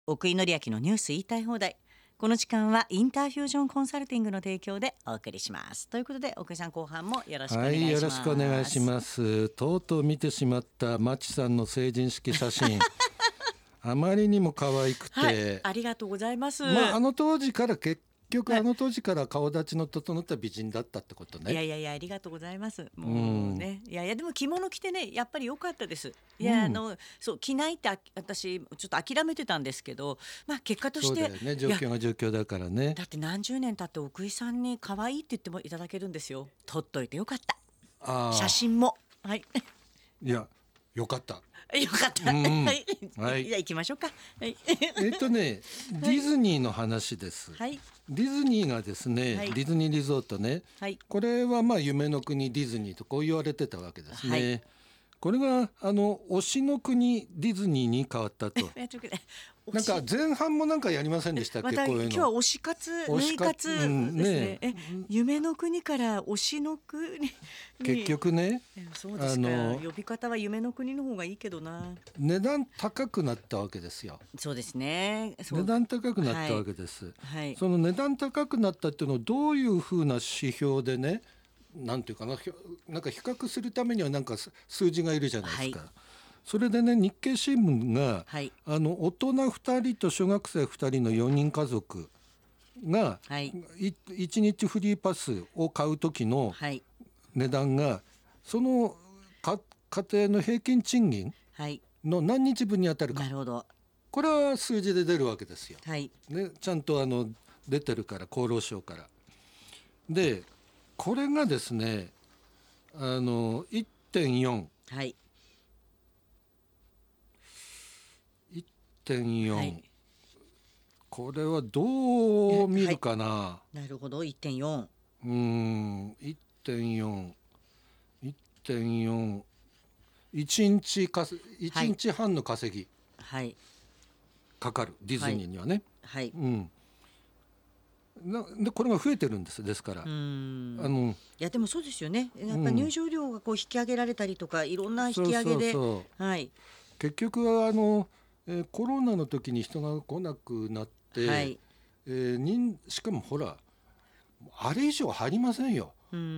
奥井紀明のニュース言いたい放題。この時間はインターフュージョンコンサルティングの提供でお送りします。ということで奥井さん、後半もよろしくお願いします。 はい、よろしくお願いします。とうとう見てしまったマチさんの成人式写真あまりにも可愛くて、 はい、ありがとうございます。 あの当時からあの当時から顔立ちの整った美人だったってことね。 いやありがとうございます。もうね、いやでも着物着てね、やっぱり良かったです。いや、そう着ないって私ちょっと諦めてたんですけど、結果としてそうだよね、状況が状況だからね。 だって何十年経って奥井さんに可愛いって言ってもいただけるんですよ。撮っといてよかった。写真もはいいやよかったよかった、はい、じゃあ行きましょうか。はいディズニーの話です。 はい、 ディズニーがですね、 はい、 ディズニーリゾートね、 はい、 これは夢の国ディズニーとこう言われてたわけですね、はい、これが推しの国ディズニーに変わったとなんか前半もなんかやりませんでしたっけ、こういうの。 今日は推し活縫い活ですね。夢の国から推しの国に結局ね、 そうですか、呼び方は夢の国の方がいいけどな。 値段高くなったわけですよ。 そうですね、 値段高くなったわけです、 はい、 その値段高くなったっていうのをどういうふうな指標でね、なんていうかな、なんか比較するためにはなんか数字がいるじゃないですか、はい、それでね、日経新聞が、はい、大人2人と小学生2人の4人家族が、はい、1日フリーパスを買う時の値段が、その家庭の平均賃金の何日分に当たるか、 なるほど、 これは数字で出るわけですよ、 はいね、ちゃんと出てるから、厚労省から。でこれがですね、1.4、 はい、 1.4、はい、これはどう見るかな、はい、 なるほど、1.4、 1.4、1.4、1日半の稼ぎかかる、ディズニーにはね、 はい、 でこれが増えてるんです。ですからいやでもそうですよね、やっぱ入場料がこう引き上げられたりとか、いろんな引き上げで、はい、 結局はコロナの時に人が来なくなって、はい、しかもほらあれ以上入りませんよ、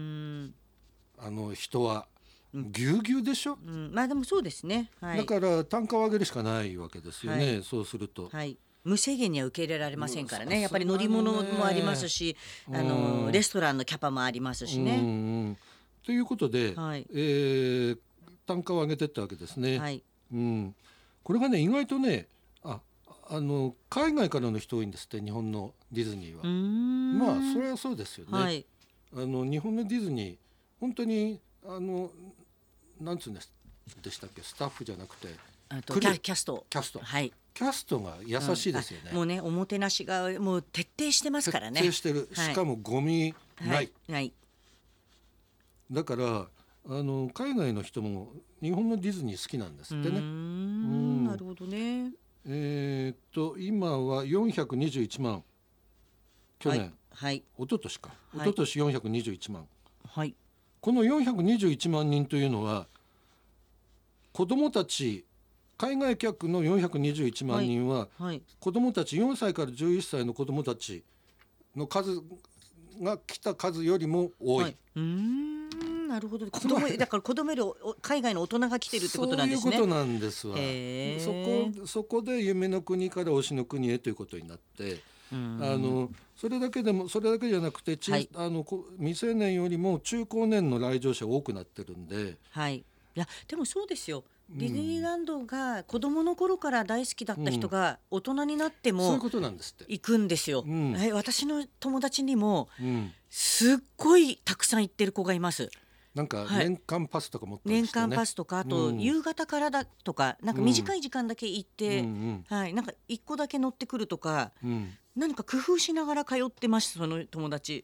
人はぎゅうぎゅうでしょ、 でもそうですね、はい、 だから単価を上げるしかないわけですよね、はい、そうすると、 はい、無制限には受け入れられませんからね、やっぱり乗り物もありますし、レストランのキャパもありますしね、 ということで、はい、単価を上げていったわけですね、はい、これがね意外とね、海外からの人多いんですって、日本のディズニーは。それはそうですよね、はい、日本のディズニー本当になんつうんでしたっけ、スタッフじゃなくてキャスト、はい、 キャストが優しいですよね、 もうね、おもてなしがもう徹底してますからね。 徹底してる、しかもゴミない、 はい、 だから海外の人も日本のディズニー好きなんですってね。 なるほどね。 今は421万、去年、 はい、 一昨年か、一昨年421万、 はい、 この421万人というのは子どもたち、海外客の421万人は、子どもたち、4歳から11歳の子どもたちの数が来た数よりも多い、はい、 なるほど、だから子供より海外の大人が来てるってことなんですね。 そういうことなんですわ。そこで夢の国から推しの国へということになって、それだけじゃなくて、未成年よりも中高年の来場者多くなってるんで、 はい、いやでもそうですよ、ディズニーランドが子供の頃から大好きだった人が大人になってもそういうことなんですって、 行くんですよ、私の友達にもすっごいたくさん行ってる子がいます。 なんか年間パスとか持ってるんですよね。 年間パスとか、あと夕方からだとか、なんか短い時間だけ行って、なんか1個だけ乗ってくるとか、何か工夫しながら通ってます、その友達。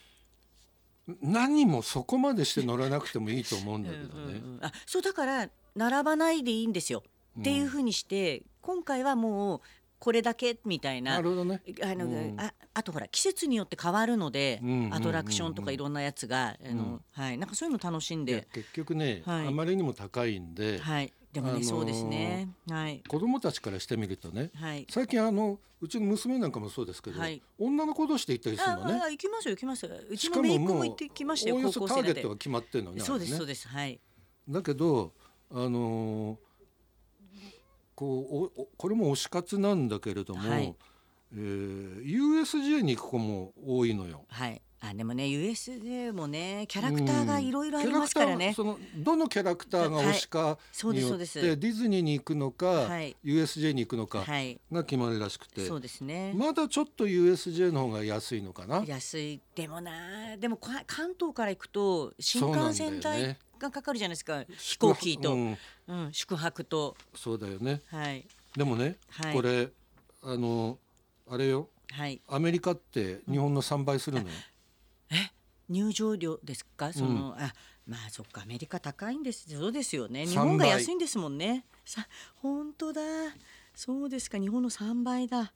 何もそこまでして乗らなくてもいいと思うんだけどね。 そうだから並ばないでいいんですよ、っていうふうにして、今回はもうこれだけみたいな。 なるほどね。 あとほら季節によって変わるので、アトラクションとかいろんなやつが、なんかそういうの楽しんで、 結局ね、あまりにも高いんで、 でもね、そうですね、はい、 子供たちからしてみるとね、 はい、 最近うちの娘なんかもそうですけど、 はい、 女の子同士で行ったりするのね。 行きますよ行きます。うちしかもの姪っ子もも行ってきましたよ、 うおおよ高校生なんそターゲットがで。 決まってるのね、 そうですあれね。 そうです、はい、 だけどこれも推し活なんだけれども、 はい、 USJ に行く子も多いのよ。 はい、でもね USJ もねキャラクターがいろいろありますからね。 どのキャラクターが推しかによっそうですそうです。 てディズニーに行くのか、 はい、 USJ に行くのかはい、 が決まるらしくて、 そうですね。 まだちょっと USJ の方が安いのかな。 安いでもな、でも関東から行くと新そうなん幹線だよね。 代がかかるじゃないですか、飛行機と、宿泊と。 そうだよね。 はい、 でもね、 はい、 これあれよ、 はい、 アメリカって日本の3倍するのよ。 入場料ですか、まあそっか、アメリカ高いんです。そうですよね、日本 3倍が安いんですもんね。本当だ、そうですか、日本の3倍だ。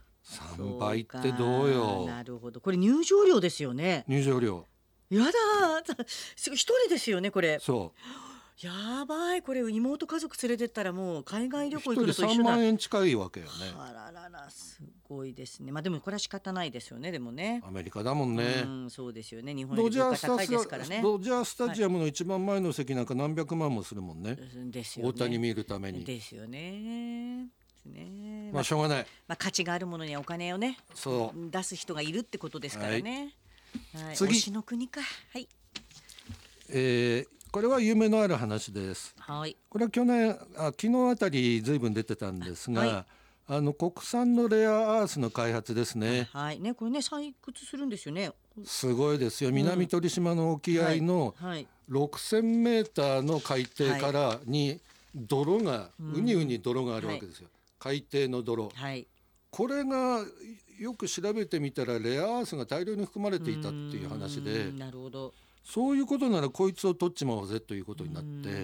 3倍ってどうよ。 なるほど、これ入場料ですよね。 入場料。 やだ一人ですよねこれ。 そう。 やばい、これ妹家族連れてったらもう海外旅行行く 1人3 のと一緒だ。 万円近いわけよね。 あららら、すごいですね。まあでもこれは仕方ないですよね、でもね。 アメリカだもんね。 そうですよね、日本より物価高いですからね。 ドジャースタジアムの一番前の席なんか何百万もするもんね。 ですよね。 大谷見るために。 ですよね。 まあしょうがない。 まあ価値があるものにはお金をね、 そう出す人がいるってことですからね。はい、 次。 推しの国か。はい。 これは夢のある話です。 はい。 これは昨日あたりずいぶん出てたんですが、 はい、 国産のレアアースの開発ですね。 はいね、これね採掘するんですよね。 すごいですよ。南鳥島の沖合の6000メーターの海底からに泥が、うにうに泥があるわけですよ。海底の泥。これがよく調べてみたらレアアースが大量に含まれていたっていう話で、 なるほど。 そういうことならこいつを取っちまおうぜということになって、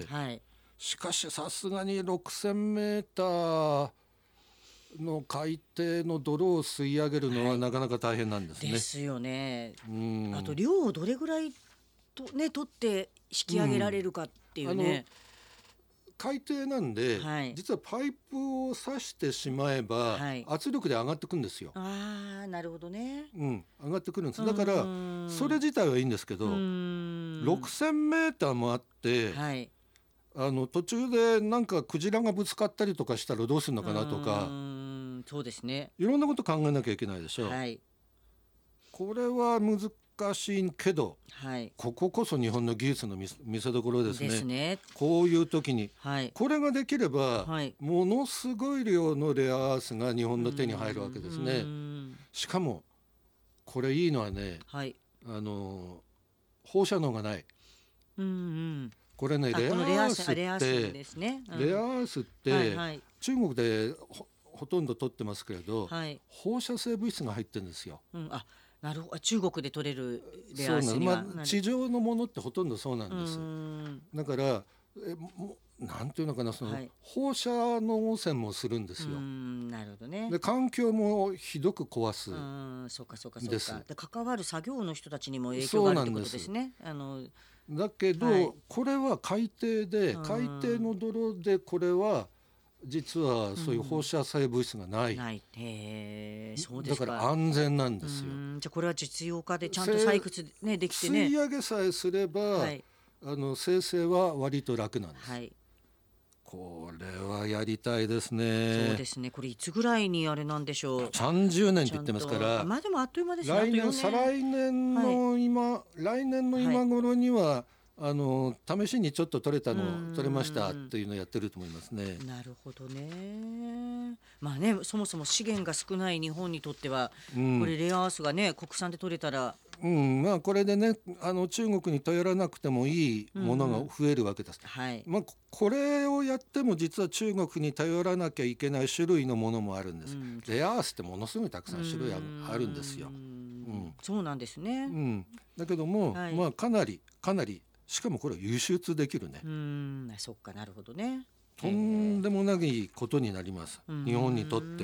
しかしさすがに6000メーターの海底の泥を吸い上げるのはなかなか大変なんですね。 ですよね。あと量をどれぐらい取って引き上げられるかっていうね。 海底なんで、実はパイプを刺してしまえば、圧力で上がってくるんですよ。 なるほどね。 上がってくるんです。だからそれ自体はいいんですけど、6000メーターもあって、途中でなんかクジラがぶつかったりとかしたらどうするのかなとか、 そうですね。 いろんなこと考えなきゃいけないでしょ。これは難しいけど、こここそ日本の技術の見せ所ですね。こういう時に、これができれば、ものすごい量のレアアースが日本の手に入るわけですね。しかもこれいいのはね、放射能がない。これね、レアアースって中国でほとんど取ってますけれど、放射性物質が入ってるんですよ。 なるほど、中国で取れるレアアースには、 地上のものってほとんどそうなんです。だからなんていうのかな、放射能汚染もするんですよ。 なるほどね。 で環境もひどく壊す。 そうかです。で関わる作業の人たちにも影響があるってことですね。 だけど、これは海底の泥で、これは実はそういう放射性物質がない。 そうですか。 だから安全なんですよ。 じゃあこれは実用化でちゃんと採掘ねできてね。 吸い上げさえすれば、生成は割と楽なんです。これはやりたいですね。 そうですね。これいつぐらいにあれなんでしょう。 30年って言ってますから。 まあでもあっという間ですね。 再来年の来年の今頃には、試しにちょっと取れましたっていうのをやってると思いますね。 なるほどね。まあね、そもそも資源が少ない日本にとっては、これレアアースがね国産で取れたら、 まあこれでね、中国に頼らなくてもいいものが増えるわけです。まあこれをやっても実は中国に頼らなきゃいけない種類のものもあるんです。レアアースってものすごいたくさん種類あるんですよ。 そうなんですね。 だけども、まあかなりしかもこれ輸出できるね。 そっか、なるほどね。 とんでもないことになります、日本にとって。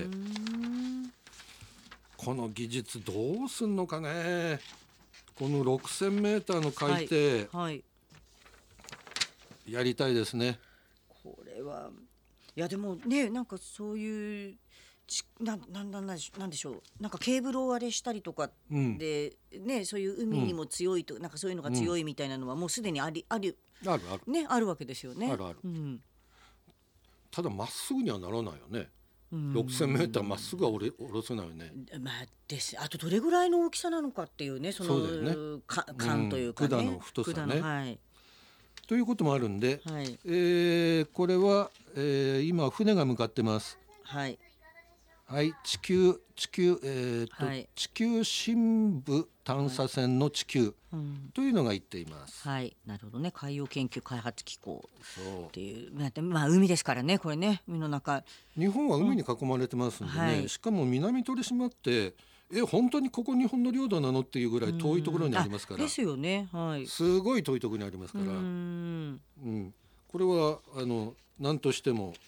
この技術どうすんのかね。この6000メーターの海底、やりたいですね。 これれはいやでもね、なんかそういうなんでしょう、なんかケーブルをあれしたりとかで、ね、そういう海にも強いと、なんかそういうのが強いみたいなのはもうすでにあるね、あるわけですよね。 あるある、ただまっすぐにはならないよね。6000mまっすぐは下ろせないよね。 まあですあとどれぐらいの大きさなのかっていうね、 そうだよね、 管というかね、 管の太さね、 はい、 ということもあるんで、 はい、 これは、今船が向かってます。 はい、 はい、地球、 はい、 地球深部探査船の地球というのが言っています。 はい、なるほどね。海洋研究開発機構そうっていう、まあ海ですからね、これね、海の中。 日本は海に囲まれてますんでね、 はい、 しかも南鳥島って本当にここ日本の領土なのっていうぐらい遠いところにありますから、 ですよね、はい、 すごい遠いところにありますから、これは何としても、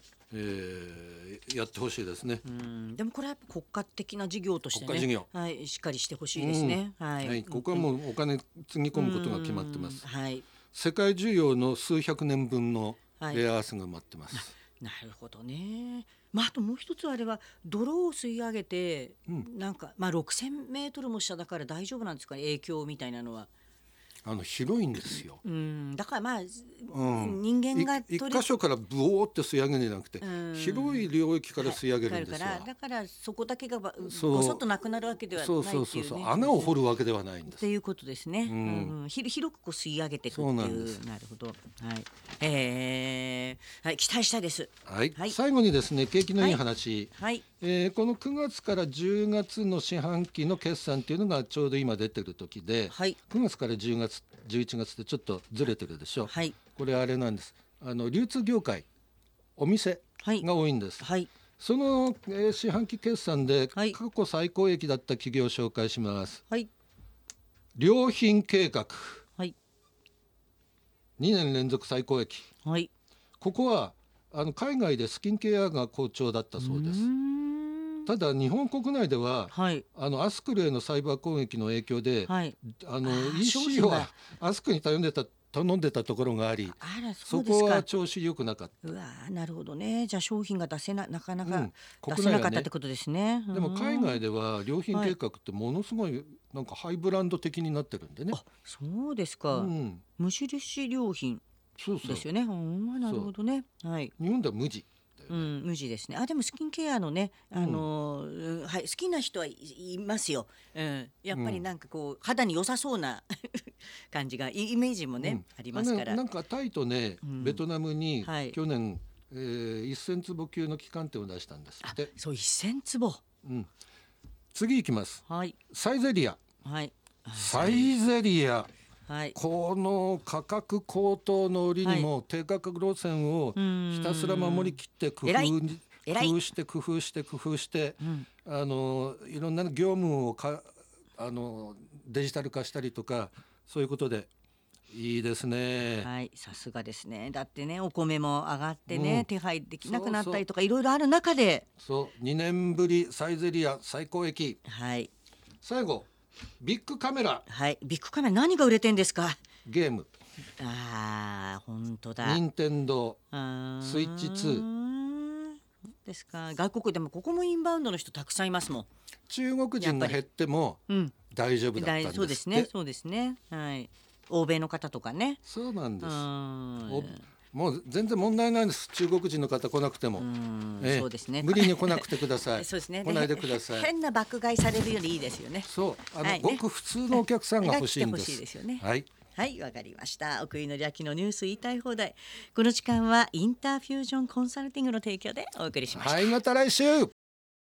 やってほしいですね。 でもこれはやっぱ国家的な事業としてね、 国家事業、 はい、しっかりしてほしいですね。はい、 ここはもうお金つぎ込むことが決まってます。 はい、 世界需要の数百年分のレアアースが待ってます。 なるほどね。まあ、あともう一つあれは泥を吸い上げて、なんかまあ6000メートルも下だから大丈夫なんですかね、影響みたいなのは。 広いんですよ。 だからまあ、人間が一箇所からブオーって吸い上げるんじゃなくて、広い領域から吸い上げるんですよ。 だからそこだけがごそっとなくなるわけではないっていうね。 穴を掘るわけではないんです。 っていうことですね。広くこう吸い上げていくっていう。なるほど。はい。はい、期待したいです。 はい。最後にですね、景気のいい話。 はい。 この9月から10月の四半期の決算っていうのがちょうど今出てる時で、 はい、 9月から10月、11月ってちょっとずれてるでしょ。 はい。 これあれなんです。流通業界、お店が多いんです。 はい。 その、四半期決算で過去最高益だった企業を紹介します。 はい。 良品計画。 はい。 2年連続最高益。 はい。 ここは海外でスキンケアが好調だったそうです。ただ日本国内では、アスクルへのサイバー攻撃の影響で、EC はアスクに頼んでたところがあり、そこは調子良くなかった。 うわ、なるほどね。じゃあ商品がなかなか出せなかったってことですね。 でも海外では良品計画ってものすごいなんかハイブランド的になってるんでね。 あ、そうですか。無印良品ですよね。なるほどね。はい。 日本では無地。 無地ですね。でもスキンケアのね、はい、好きな人はいますよ。やっぱりなんかこう肌に良さそうな感じがイメージもね、ありますから。 なんかタイとね、ベトナムに去年、1000坪級の旗艦店を出したんですって。 そう、1000坪。 次行きます。 はい。 サイゼリア。 はい。 サイゼリア。 はい、 この価格高騰の折にも低価格路線をひたすら守りきって工夫して、いろんな業務をデジタル化したりとか、そういうことでいいですね。 はい、さすがですね。だってね、お米も上がってね、手配できなくなったりとかいろいろある中で、 2年ぶりサイゼリア最高益。 はい。 最後ビッグカメラ。 はい、ビッグカメラ何が売れてんですか。 ゲーム。 本当だ。 任天堂スイッチ2 ですか。外国でもここもインバウンドの人たくさんいますもん。 中国人が減っても大丈夫だったんですって。 そうですね、そうですね。はい。欧米の方とかね。 そうなんです。もう全然問題ないです。中国人の方来なくても、 そうですね。 無理に来なくてください。 そうですね。 来ないでください。 変な爆買いされるよりいいですよね。 そう、ごく普通のお客さんが欲しいんです。 欲しいですよね。 はい。 はい、わかりました。奥井紀明のニュース言いたい放題。この時間はインターフュージョンコンサルティングの提供でお送りしました。 はい、また来週。